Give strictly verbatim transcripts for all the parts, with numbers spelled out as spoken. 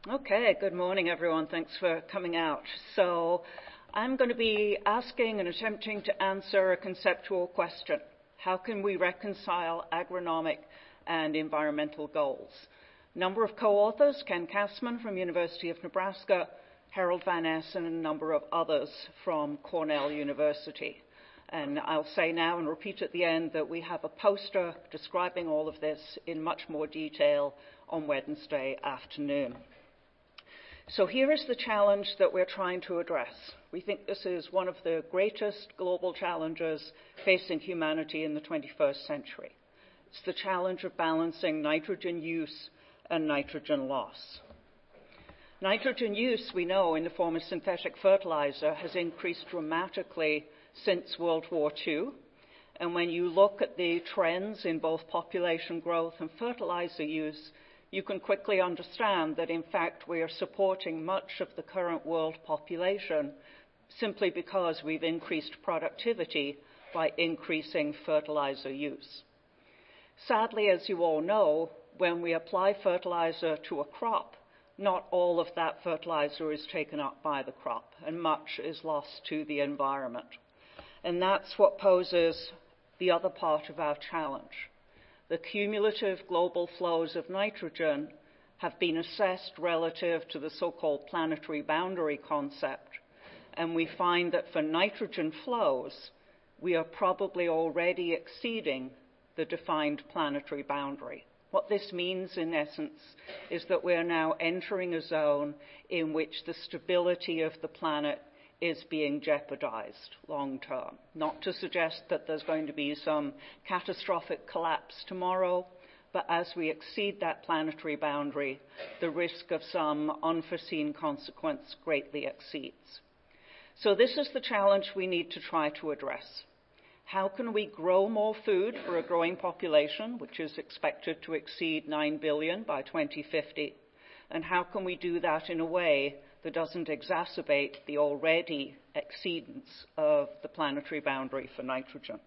Okay, good morning, everyone. Thanks for coming out. So I'm going to be asking and attempting to answer a conceptual question. How can we reconcile agronomic and environmental goals? Number of co-authors, Ken Kassman from University of Nebraska, Harold Van Ness, and a number of others from Cornell University. And I'll say now and repeat at the end that we have a poster describing all of this in much more detail on Wednesday afternoon. So here is the challenge that we're trying to address. We think this is one of the greatest global challenges facing humanity in the twenty-first century. It's the challenge of balancing nitrogen use and nitrogen loss. Nitrogen use, we know, in the form of synthetic fertilizer has increased dramatically since World War Two. And when you look at the trends in both population growth and fertilizer use, you can quickly understand that, in fact, we are supporting much of the current world population simply because we've increased productivity by increasing fertilizer use. Sadly, as you all know, when we apply fertilizer to a crop, not all of that fertilizer is taken up by the crop, and much is lost to the environment. And that's what poses the other part of our challenge. The cumulative global flows of nitrogen have been assessed relative to the so-called planetary boundary concept, and we find that for nitrogen flows, we are probably already exceeding the defined planetary boundary. What this means, in essence, is that we are now entering a zone in which the stability of the planet is being jeopardized long term. Not to suggest that there's going to be some catastrophic collapse tomorrow, but as we exceed that planetary boundary, the risk of some unforeseen consequence greatly exceeds. So this is the challenge we need to try to address. How can we grow more food for a growing population, which is expected to exceed nine billion by twenty fifty? And how can we do that in a way that doesn't exacerbate the already exceedance of the planetary boundary for nitrogen?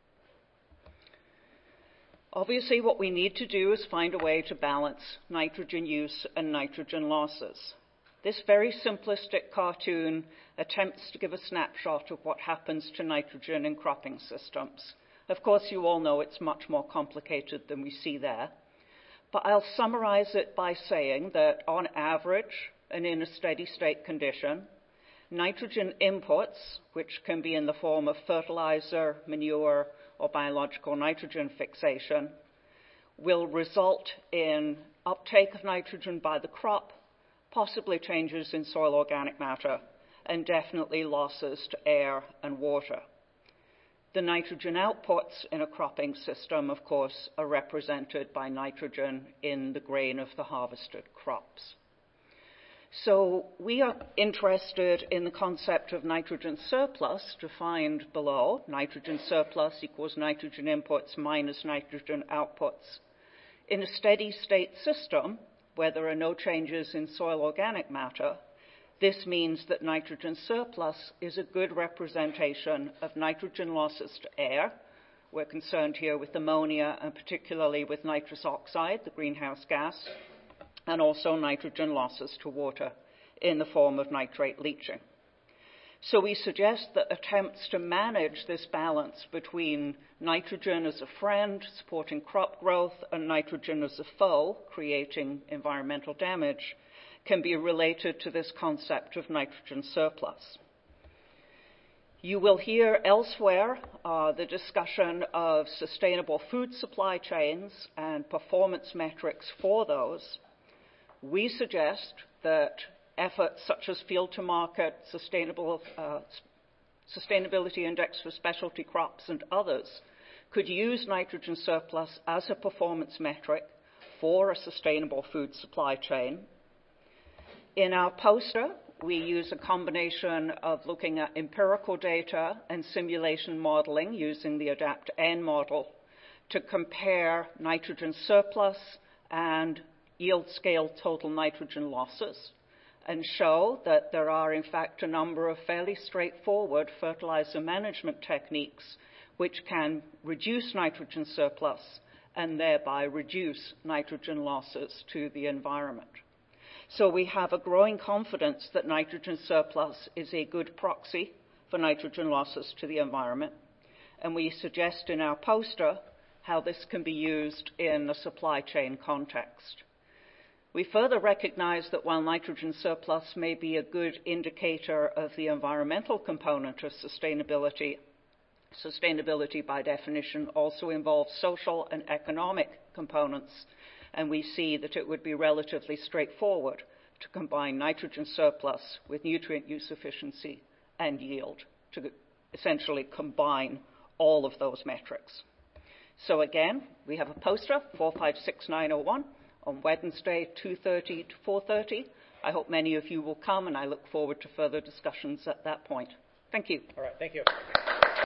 Obviously, what we need to do is find a way to balance nitrogen use and nitrogen losses. This very simplistic cartoon attempts to give a snapshot of what happens to nitrogen in cropping systems. Of course, you all know it's much more complicated than we see there. But I'll summarize it by saying that on average, and in a steady state condition, nitrogen inputs, which can be in the form of fertilizer, manure, or biological nitrogen fixation, will result in uptake of nitrogen by the crop, possibly changes in soil organic matter, and definitely losses to air and water. The nitrogen outputs in a cropping system, of course, are represented by nitrogen in the grain of the harvested crops. So we are interested in the concept of nitrogen surplus, defined below. Nitrogen surplus equals nitrogen inputs minus nitrogen outputs. In a steady state system, where there are no changes in soil organic matter, this means that nitrogen surplus is a good representation of nitrogen losses to air. We're concerned here with ammonia and particularly with nitrous oxide, the greenhouse gas, and also nitrogen losses to water in the form of nitrate leaching. So we suggest that attempts to manage this balance between nitrogen as a friend, supporting crop growth, and nitrogen as a foe, creating environmental damage, can be related to this concept of nitrogen surplus. You will hear elsewhere uh, the discussion of sustainable food supply chains and performance metrics for those. We suggest that efforts such as Field to Market, sustainable, uh, Sustainability Index for Specialty Crops, and others could use nitrogen surplus as a performance metric for a sustainable food supply chain. In our poster, we use a combination of looking at empirical data and simulation modeling using the ADAPT-N model to compare nitrogen surplus and yield scale total nitrogen losses, and show that there are, in fact, a number of fairly straightforward fertilizer management techniques which can reduce nitrogen surplus and thereby reduce nitrogen losses to the environment. So we have a growing confidence that nitrogen surplus is a good proxy for nitrogen losses to the environment, and we suggest in our poster how this can be used in a supply chain context. We further recognize that while nitrogen surplus may be a good indicator of the environmental component of sustainability, sustainability by definition also involves social and economic components, and we see that it would be relatively straightforward to combine nitrogen surplus with nutrient use efficiency and yield, to essentially combine all of those metrics. So again, we have a poster, four five six nine oh one, on Wednesday, two thirty to four thirty. I hope many of you will come, and I look forward to further discussions at that point. Thank you. All right, thank you.